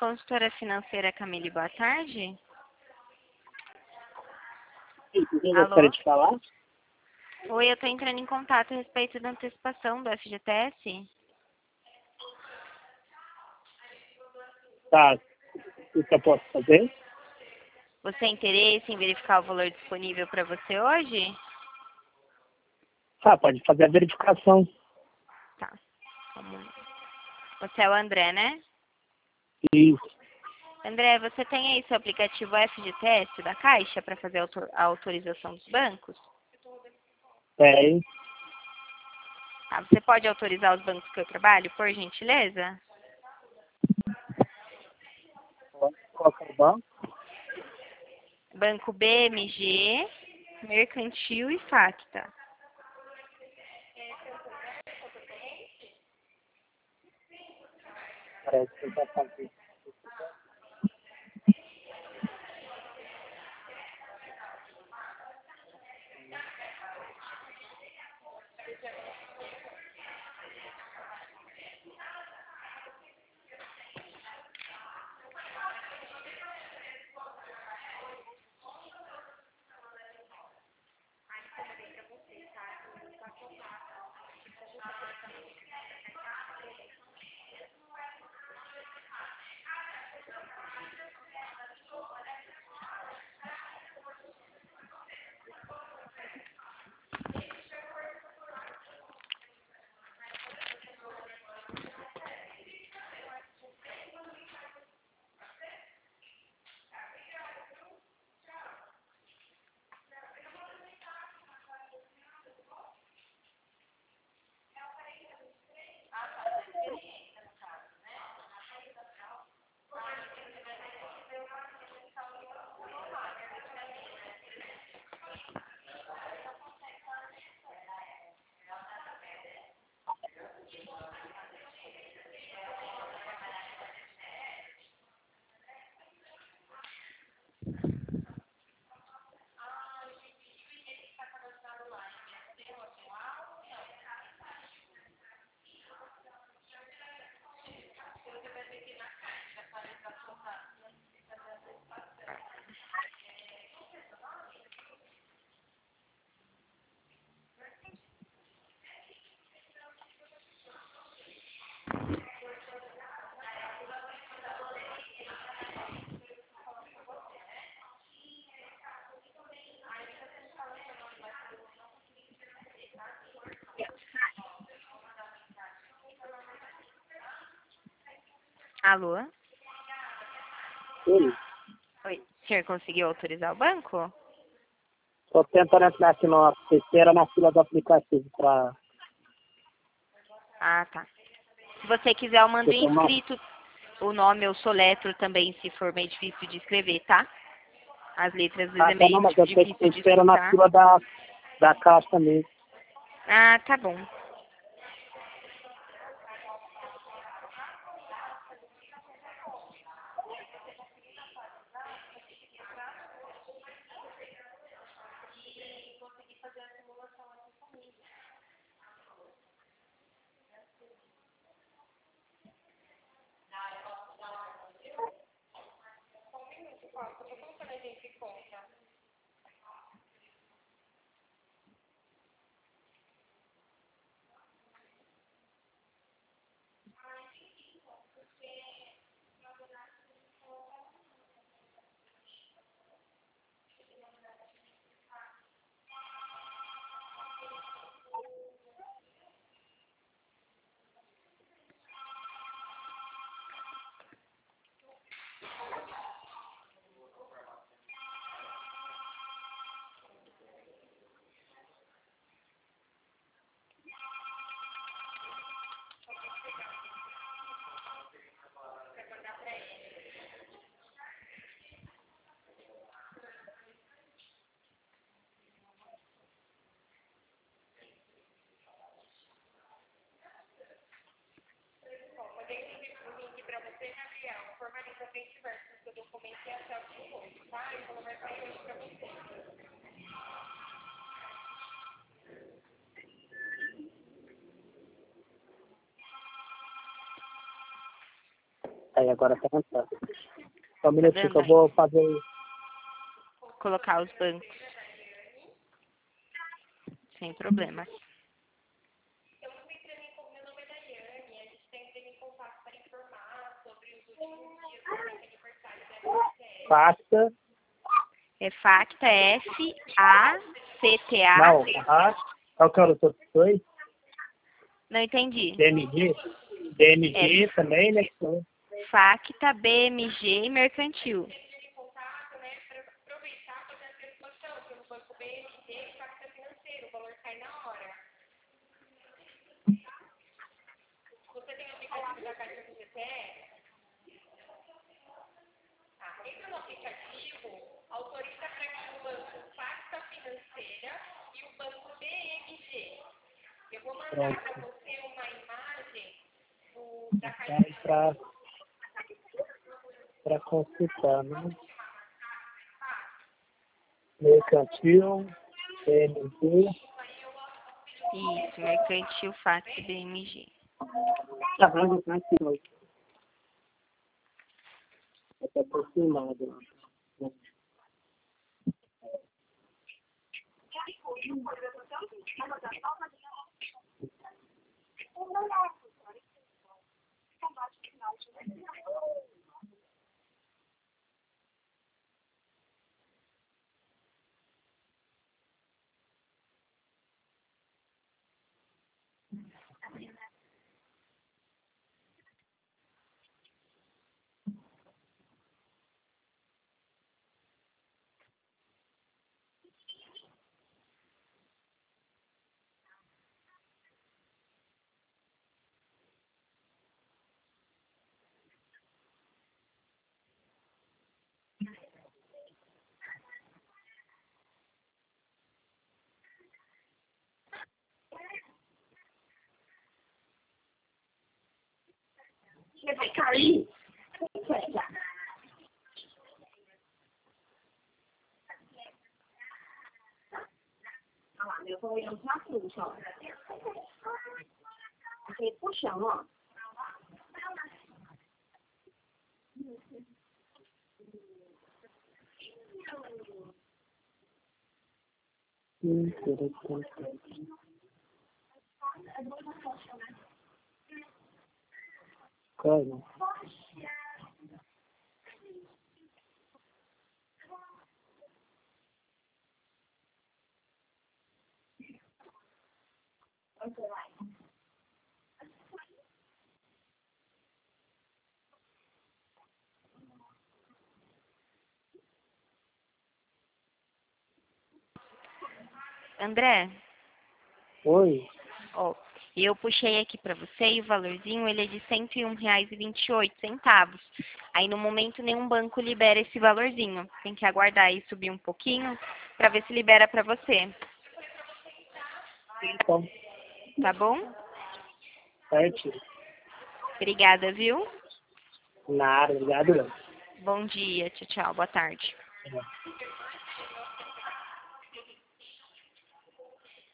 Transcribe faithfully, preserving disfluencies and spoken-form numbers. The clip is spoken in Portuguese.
Consultora financeira Camille, boa tarde. Sim, quem Alô? gostaria de falar? Oi, eu estou entrando em contato a respeito da antecipação do F G T S. Tá, o que eu posso fazer? Você tem interesse em verificar o valor disponível para você hoje? Tá, pode fazer a verificação. Tá. Vamos- Você é o André, né? Isso. André, você tem aí seu aplicativo F G T S da Caixa para fazer a autor- a autorização dos bancos? Tem. Tá, você pode autorizar os bancos que eu trabalho, por gentileza? Qual que é o banco? Banco B M G, Mercantil e Facta. Parece que eu já fazer. Alô? Sim. Oi, o senhor conseguiu autorizar o banco? Estou tentando entrar aqui na terceira na fila do aplicativo para... Ah, tá. Se você quiser, eu mando Eu tô mal- inscrito o nome, eu soletro também, se for meio difícil de escrever, tá? As letras às vezes Ah, é tá, meio não, mas eu tô difícil de esperando na escutar. fila da, da caixa mesmo. Ah, tá bom. Aí, agora tá entrando. Só um minutinho que eu aí? vou fazer... Colocar os bancos. Sem problemas. Facta. É Facta, F A C T A. Não, aham. Qual que era os outros dois? Não entendi. D M G. D M G É. também, né? Facta, B M G e Mercantil. Pronto. Para para consultar, né? Mercantil, D M G. Isso, Mercantil, Facta, B M G. Tá vendo? Tá aqui hoje. Está aproximado. Você vai cair? Olha lá, eu vou olhando pra frente, ó. Aqui, puxando, ó. Interessante. Calma. André, Oi. ó, eu puxei aqui pra você e o valorzinho, ele é de cento e um reais e vinte e oito centavos. Aí, no momento, nenhum banco libera esse valorzinho. Tem que aguardar aí subir um pouquinho pra ver se libera pra você. Então, Tá bom? certinho. Obrigada, viu? Nada, obrigado. Bom dia. Tchau, tchau. Boa tarde. Não.